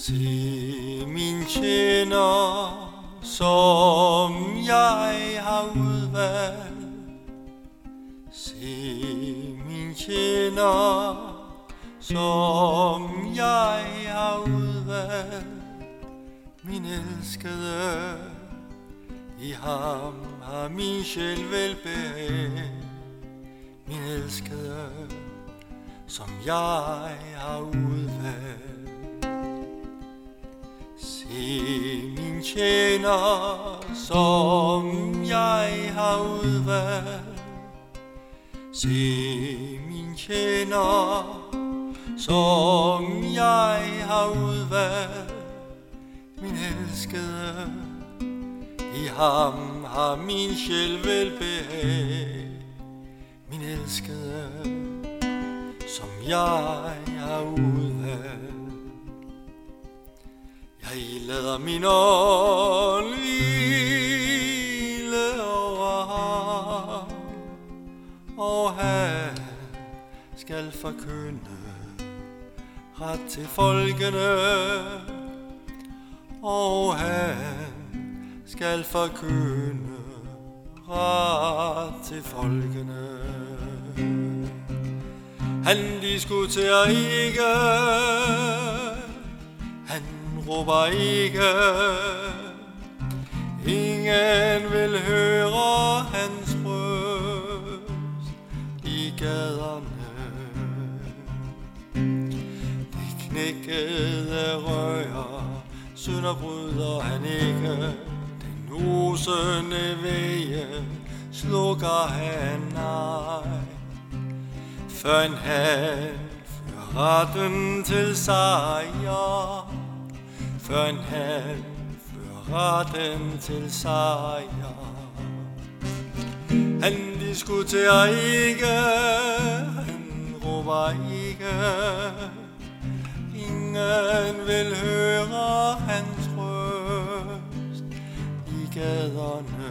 Se min tjener, som jeg har udvalgt. Se min tjener, som jeg har udvalgt. Min elskede, i ham har min sjæl velbehag. Min elskede, som jeg har udvalgt. Se min tjener, som jeg har udvalgt. Se min tjener, som jeg har udvalgt. Min elskede, i ham har min sjæl velbehag. Min elskede, som jeg har udvalgt. Jeg lader min ånd hvile over ham, og han skal forkynde ret til folkene, og han skal forkynde ret til folkene. Han diskuterer ikke, han råber ikke, ingen vil høre hans røst i gaderne. Det knækkede rører, synder bryder han ikke, den osende veje slukker han nej. Førend han fører retten til sejr, førend han fører retten til sejr. Han diskuterer ikke, han råber ikke, ingen vil høre hans røst i gaderne.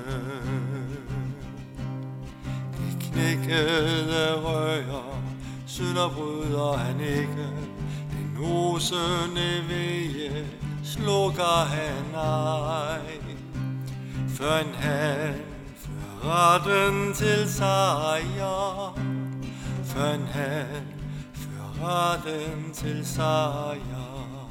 De knækkede rører, synder bryder han ikke, den osende veje slukker han ej. Førend han fører retten til sejr, førend han fører retten til sejr.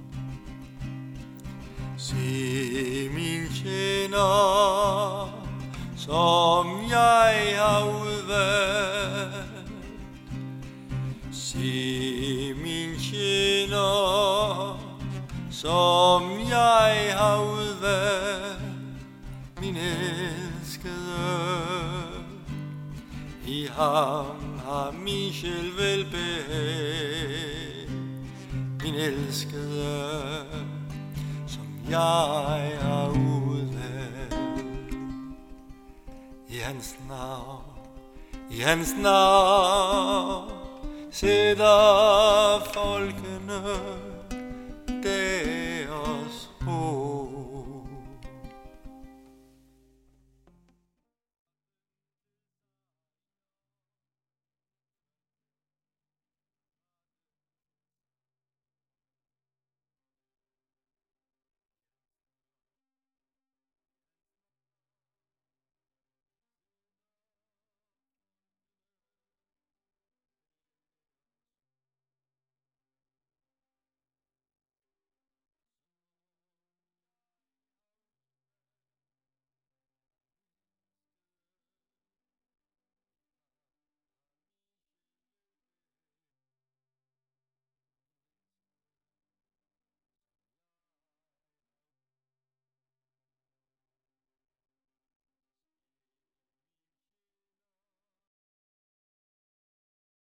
Se min tjener, som jeg har udvalgt. Se min tjener, som jeg har udvalgt. Min elskede, i ham har min sjæl velbehag. Min elskede, som jeg har udvalgt. I hans navn, i hans navn sætter folkene